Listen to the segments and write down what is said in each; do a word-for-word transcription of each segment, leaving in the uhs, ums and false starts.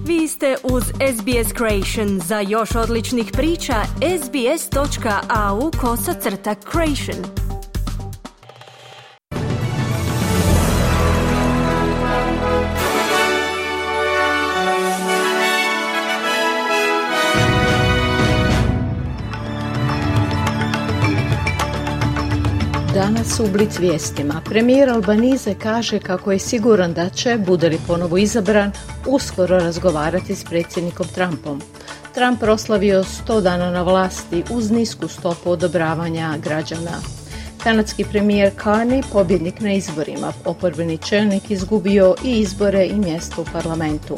Vi ste uz S B S Creation. Za još odličnih priča, sbs.au kosacrta creation. Danas u Blic vijestima. Premijer Albanize kaže kako je siguran da će, bude li ponovo izabran, uskoro razgovarati s predsjednikom Trumpom. Trump proslavio sto dana na vlasti uz nisku stopu odobravanja građana. Kanadski premijer Carney, pobjednik na izborima, oporbeni čelnik, izgubio i izbore i mjesto u parlamentu.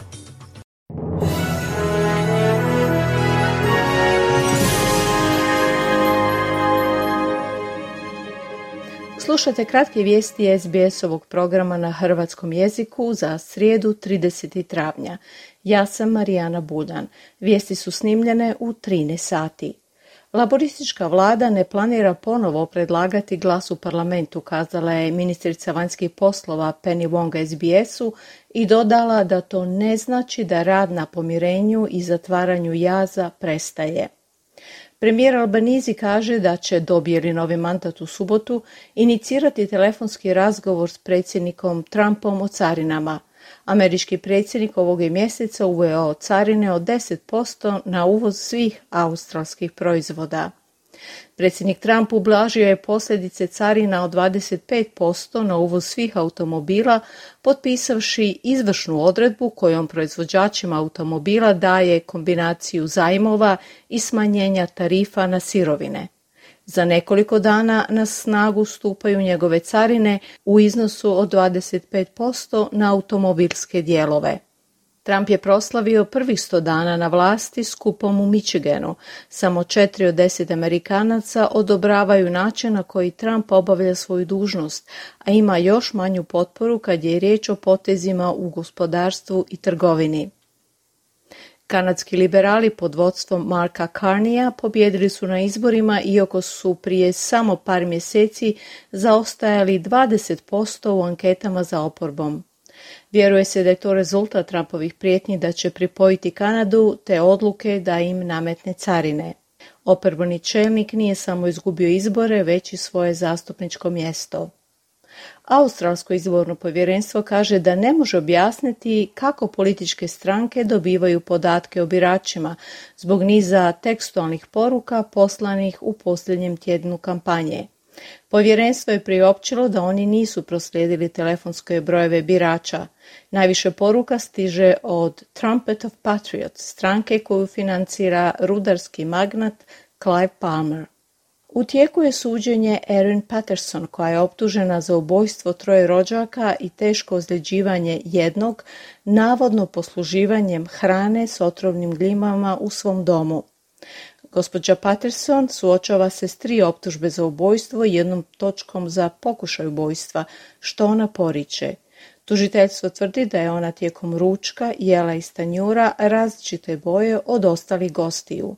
Slušajte kratke vijesti S B S-ovog programa na hrvatskom jeziku za srijedu tridesetog travnja. Ja sam Marijana Buljan. Vijesti su snimljene u trinaest sati. Laboristička vlada ne planira ponovo predlagati glas u parlamentu, kazala je ministrica vanjskih poslova Penny Wong S B S-u i dodala da to ne znači da rad na pomirenju i zatvaranju jaza prestaje. Premijer Albanizi kaže da će, dobije li novi mandat u subotu, inicirati telefonski razgovor s predsjednikom Trumpom o carinama. Američki predsjednik ovog je mjeseca uveo carine od deset posto na uvoz svih australskih proizvoda. Predsjednik Trump ublažio je posljedice carina od dvadeset pet posto na uvoz svih automobila, potpisavši izvršnu odredbu kojom proizvođačima automobila daje kombinaciju zajmova i smanjenja tarifa na sirovine. Za nekoliko dana na snagu stupaju njegove carine u iznosu od dvadeset pet posto na automobilske dijelove. Trump je proslavio prvih sto dana na vlasti skupom u Michiganu. Samo četiri od deset Amerikanaca odobravaju način na koji Trump obavlja svoju dužnost, a ima još manju potporu kad je riječ o potezima u gospodarstvu i trgovini. Kanadski liberali pod vodstvom Marka Carneya pobjedili su na izborima iako su prije samo par mjeseci zaostajali dvadeset posto u anketama za oporbom. Vjeruje se da je to rezultat Trumpovih prijetnji da će pripojiti Kanadu te odluke da im nametne carine. Oporbeni čelnik nije samo izgubio izbore, već i svoje zastupničko mjesto. Australsko izborno povjerenstvo kaže da ne može objasniti kako političke stranke dobivaju podatke o biračima zbog niza tekstualnih poruka poslanih u posljednjem tjednu kampanje. Povjerenstvo je priopćilo da oni nisu proslijedili telefonske brojeve birača. Najviše poruka stiže od Trumpet of Patriots, stranke koju financira rudarski magnat Clive Palmer. U tijeku je suđenje Erin Patterson, koja je optužena za ubojstvo troje rođaka i teško ozljeđivanje jednog, navodno posluživanjem hrane s otrovnim glimama u svom domu. Gospođa Patterson suočava se s tri optužbe za ubojstvo i jednom točkom za pokušaj ubojstva, što ona poriče. Tužiteljstvo tvrdi da je ona tijekom ručka jela iz tanjura različite boje od ostalih gostiju.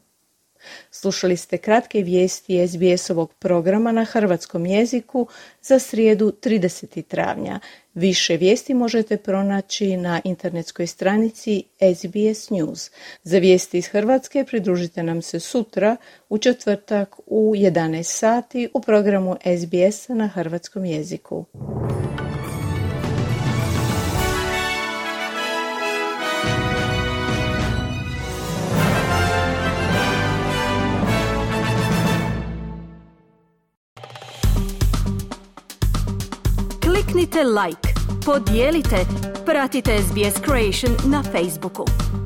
Slušali ste kratke vijesti S B S-ovog programa na hrvatskom jeziku za srijedu tridesetog travnja. Više vijesti možete pronaći na internetskoj stranici S B S News. Za vijesti iz Hrvatske pridružite nam se sutra u četvrtak u jedanaest sati u programu S B S na hrvatskom jeziku. Kliknite like, podijelite, pratite S B S Creation na Facebooku.